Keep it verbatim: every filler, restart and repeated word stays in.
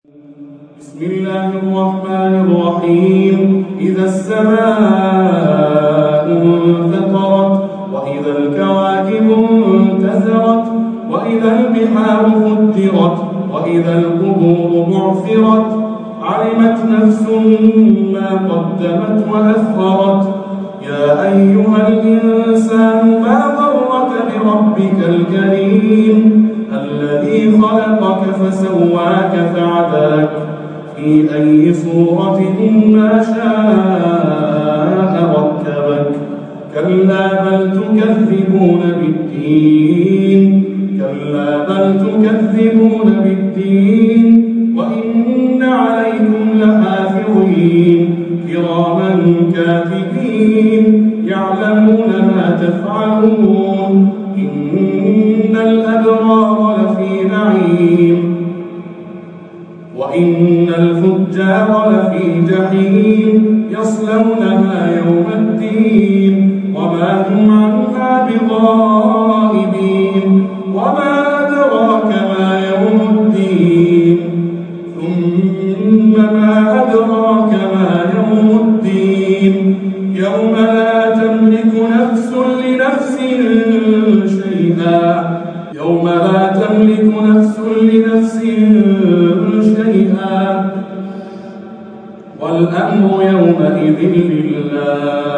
بسم الله الرحمن الرحيم. إذا السماء انفطرت وإذا الكواكب انتثرت وإذا البحار فجرت وإذا القبور بعثرت علمت نفس ما قدمت وأخرت. يا أيها الإنسان ما غرك بربك الكريم الذي خلقك فسواك فعدلك في أي صورة ما شاء ركبك. كلا بل تكذبون بالدين كلا بل تكذبون بالدين وإن عليكم لحافظين كراما كاتبين يعلمون ما تفعلون. إن الأبرار لفي نعيم وإن الفجار لفي جحيم يصلونها يوم الدين وما هم عنها بغائبين. وما أدراك ما يوم الدين ثم ما أدراك ما يوم الدين يوم لا تملك نفس لنفس شيئا يوم لا تملك نفس لنفس شيئا والأمر يومئذ لله.